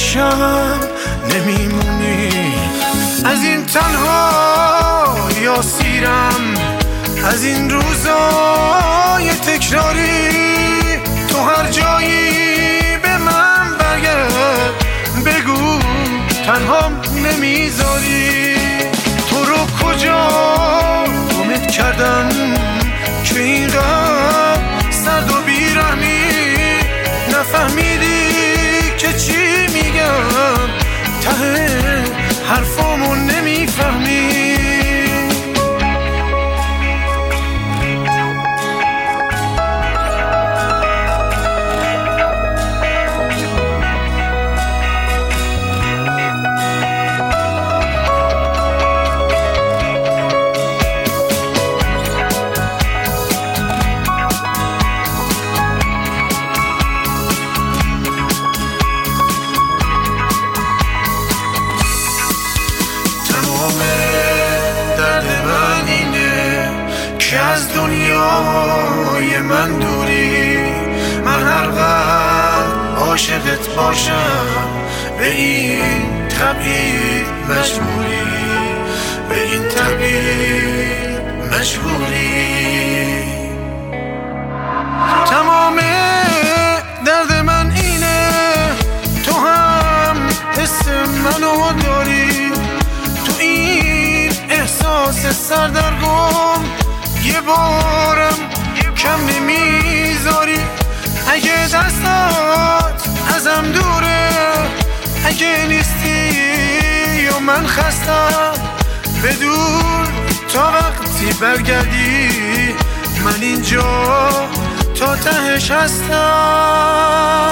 پیشم نمیمونی. از این تنها یا سیرم، از این روزای تکراری، تو هر جایی به من برگرد بگو تنهام نمیذاری. تو رو کجا گمت کردم که اینقدر سرد و بیرحمی، نفهمیدی که چی میگم، ته حرفامو نمیفهمی. که از دنیای من دوری، من هر قدر عاشقت باشم به این تبعید مجبوری، به این تبعید مجبوری. تمام درد من اینه تو هم حس منو داری، تو این احساس سردرگم یه بارم کم نمیذاری. اگه دستات ازم دوره، اگه نیستی یا من خستم، بدون تا وقتی برگردی من اینجا تا تهش هستم.